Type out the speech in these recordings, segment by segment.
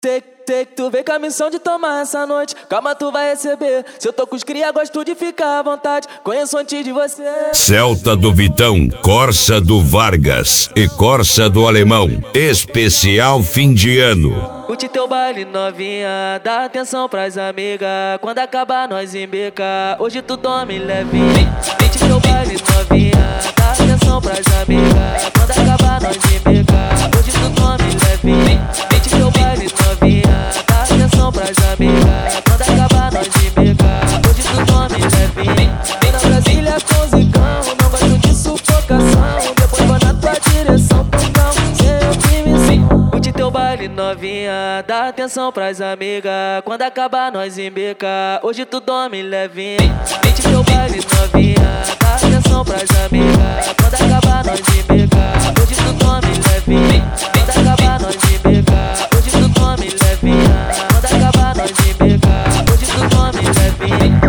Sei que tu vem com a missão de tomar essa noite. Calma, tu vai receber. Se eu tô com os cria, gosto de ficar à vontade. Conheço antes de você. Celta do Vitão, Corsa do Vargas e Corsa do Alemão. Especial fim de ano. Curte teu baile novinha, dá atenção pras amigas. Quando acabar nós embeca, hoje tu dorme levinho. Curte teu baile novinha, dá atenção pras amigas. Quando acabar nós embeca, hoje tu dorme levinho. Curte teu baile novinha, dá atenção pras amigas. Quando acabar nós embeca, hoje tu dorme levinho. Vem na Brasília com zicão, não gosto de sufocação. Depois vou na tua direção, tocão, sem oprimição. Curte teu baile novinha, dá atenção pras amigas. Quando acabar nós embeca, hoje tu dorme levinho. Curte teu baile novinha, dá atenção pras amigas. Quando acabar nós embeca, hoje tu dorme levinho. Quando acabar nós embeca, hoje tu dorme levinho. Quando acabar nós embeca, hoje tu dorme levinho.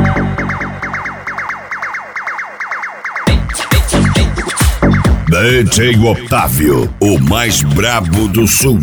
DJ Otávio, o mais brabo do sul.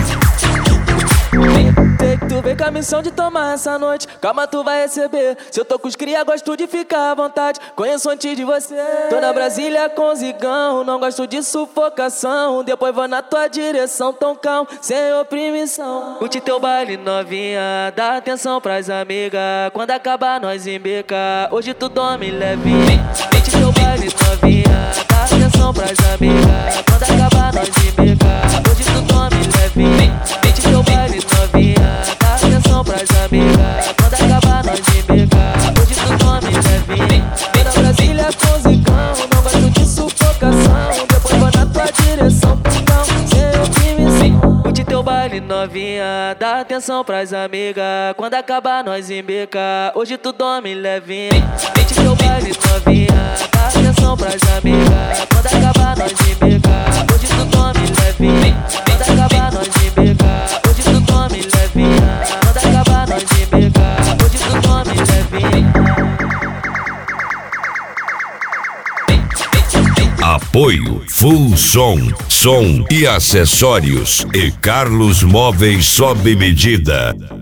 Sei que tu vem com a missão de tomar essa noite. Calma, tu vai receber. Se eu tô com os cria, gosto de ficar à vontade. Conheço antes de você. Tô na Brasília com zigão, não gosto de sufocação. Depois vou na tua direção, tão calmo, sem oprimição. Curte teu baile novinha, dá atenção pras amigas. Quando acabar nós embeca, hoje tu dorme levinho. Curte teu baile novinha, dá atenção pras amigas. Quando acabar nós embeca, hoje tu dorme levinho. Curte teu baile novinha, dá atenção pras amigas. Quando acabar nós embeca, hoje tu dorme levinho. Vem na Brasília com zicão, não gosto de sufocação. Depois vou na tua direção, tocão, sem oprimição. Curte teu baile novinha, dá atenção pras amigas. Quando acabar nós embeca, hoje tu dorme levinho. Curte teu baile novinha, dá atenção pras amigas. Quando acabar nós embeca, hoje tu dorme levinho. Quando acabar nós embeca, hoje tu dorme levinho. Quando acabar nós embeca, hoje tu dorme levinho. Apoio Full Som e acessórios e Carlos Móveis sob medida.